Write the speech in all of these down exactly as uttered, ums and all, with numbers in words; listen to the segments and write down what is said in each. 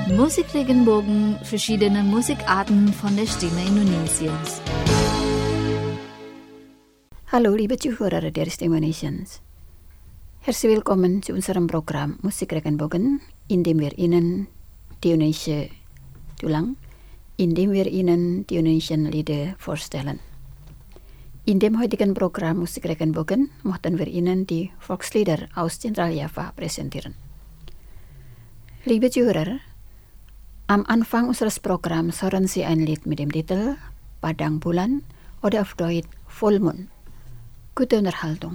Musikregenbogen, verschiedene Musikarten von der Stimme Indonesiens. Hallo liebe Zuhörer der Stimme Indonesiens. Herzlich willkommen zu unserem Programm Musikregenbogen, in dem wir Ihnen die Indonesia Tulang, in dem wir Ihnen die Indonesian Lieder vorstellen. In dem heutigen Programm Musikregenbogen möchten wir Ihnen die Volkslieder aus Zentraljava präsentieren. Liebe Zuhörer, am Anfang unseres Programms hören Sie ein Lied mit dem Titel Padang Bulan oder auf Deutsch Full Moon. Gute Unterhaltung.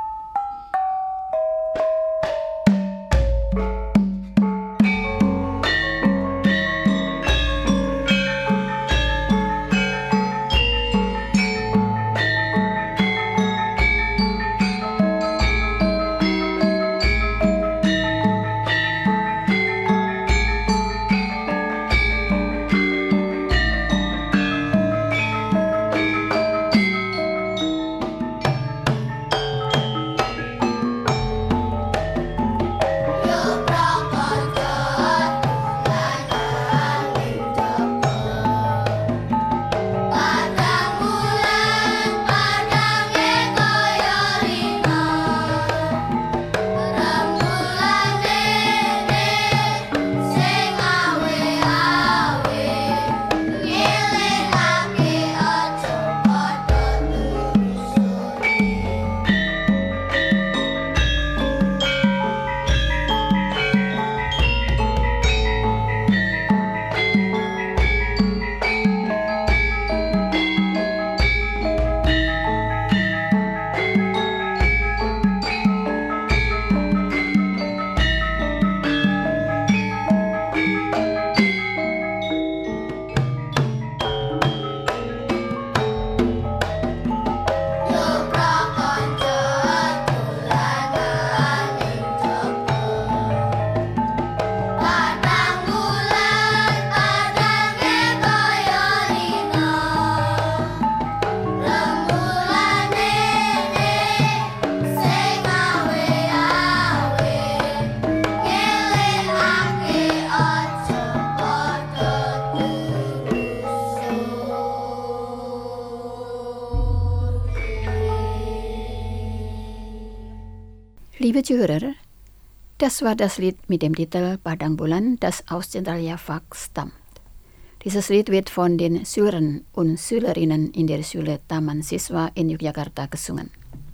Liebe Zuhörer, das war das Lied mit dem Titel Padang Bulan, das aus Zentraljava stammt. Dieses Lied wird von den Schülern und Schülerinnen in der Schule Taman Siswa in Yogyakarta gesungen.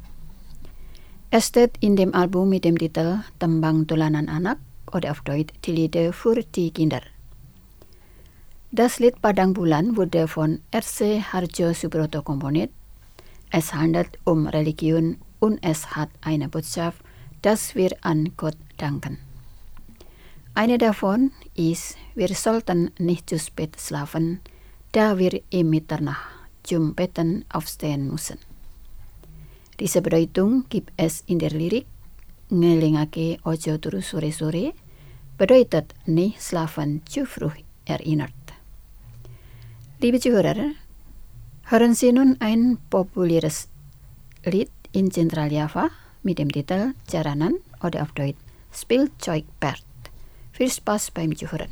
Es steht in dem Album mit dem Titel Tembang Dolanan Anak oder auf Deutsch die Lieder für die Kinder. Das Lied Padang Bulan wurde von R C Harjo Subroto komponiert. Es handelt um Religion und es hat eine Botschaft, dass wir an Gott danken. Eine davon ist, wir sollten nicht zu spät schlafen, da wir im Mitternacht zum Betten aufstehen müssen. Diese Bedeutung gibt es in der Lirik, ngelingake ojo turu sore-sore, bedeutet nicht schlafen zu früh erinnert. Liebe Zuhörer, hören Sie nun ein populäres Lied in Zentraljava mit dem Titel Jaranan oder auf Deutsch Speelzeug Bert. Viel Spaß beim Zuhören.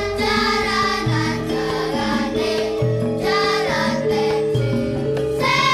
Jaranan, jaranan, jaranan,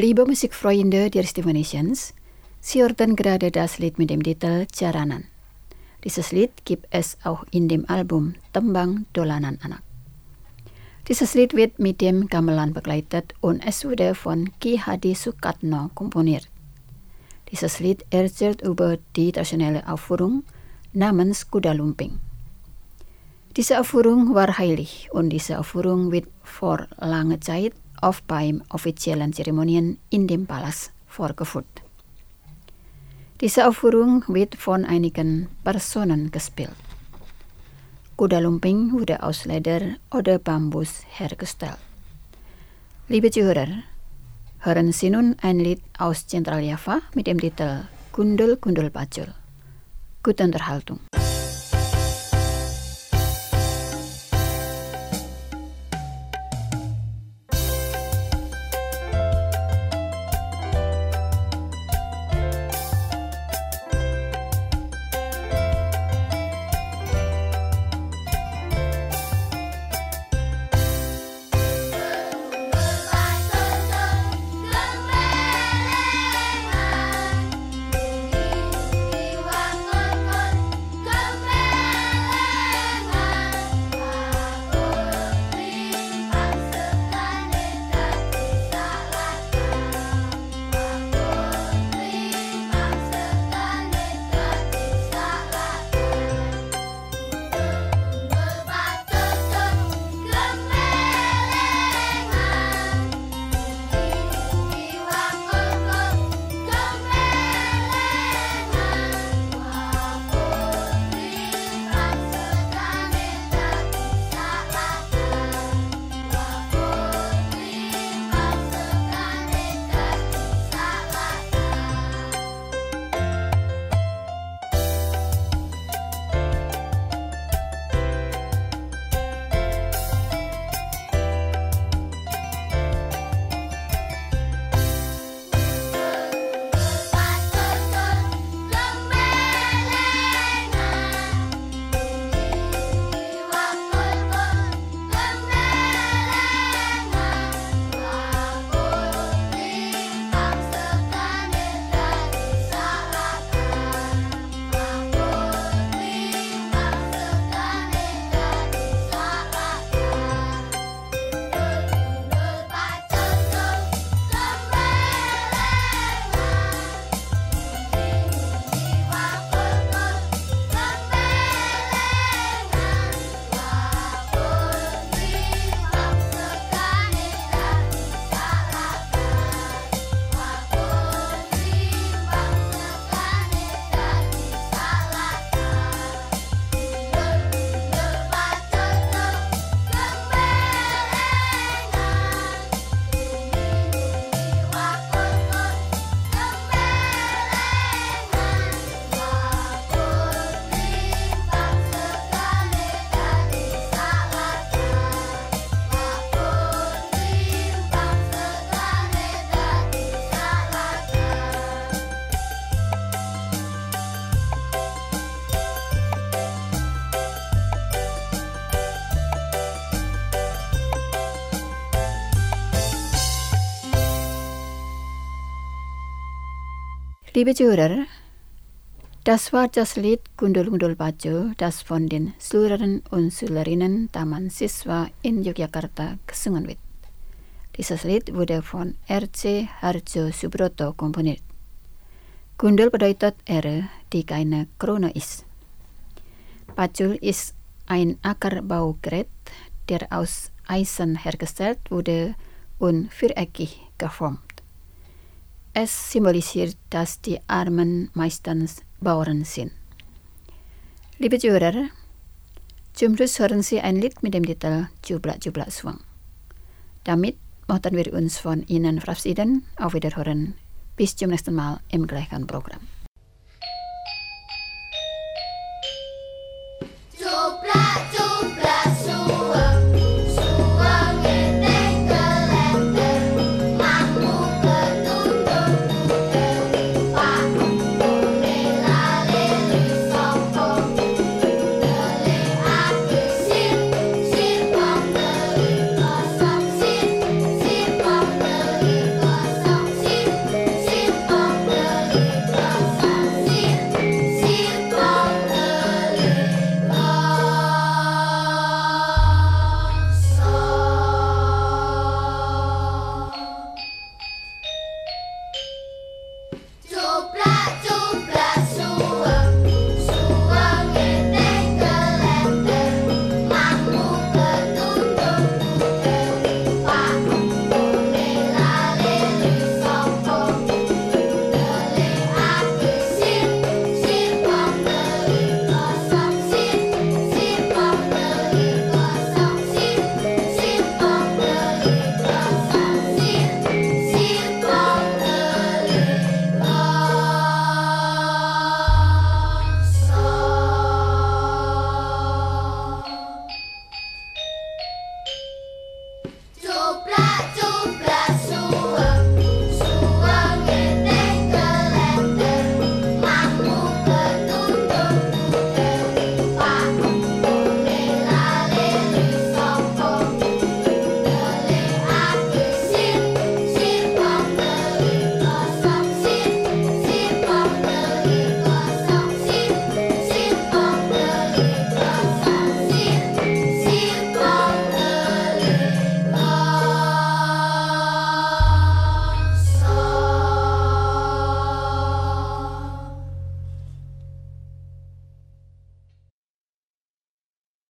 Liebe musikfreunde der Stimme Nations, Sie hörten gerade das Lied mit dem Titel Jaranan. Dieses Lied gibt es auch in dem Album Tembang Dolanan Anak. Dieses Lied wird mit dem Gamelan begleitet und es wurde von Ki Hadi Sukatno komponiert. Dieses Lied erzählt über die traditionelle Aufführung namens Kuda Lumping. Diese Aufführung war heilig und diese Aufführung wird vor langer Zeit oft beim offiziellen Zeremonien in dem Palast vorgeführt. Diese Aufführung wird von einigen Personen gespielt. Kuda Lumping wurde aus Leder oder Bambus hergestellt. Liebe Zuhörer, hören Sie nun ein Lied aus Zentraljava mit dem Titel Gundul Gundul Pacul. Gute Unterhaltung. Liebe Zuhörer, das war das Lied Gundul Gundul Pacul, das von den Schülern und Schülerinnen Taman Siswa in Yogyakarta gesungen wird. Dieses Lied wurde von R C Harjo Subroto komponiert. Gundul bedeutet Ehre, die keine Krone ist. Pacul ist ein Ackerbaugerät, der aus Eisen hergestellt wurde und viereckig geformt. Es symbolisiert, dass die Armen meistens Bauern sind. Liebe Zuhörer, zum Schluss hören Sie ein Lied mit dem Titel Jublak Jublak Suang. Damit möchten wir uns von Ihnen verabschieden. Auf Wiederhören. Bis zum nächsten Mal im gleichen Programm. Jublak Jublak Suang. Sing Cupra,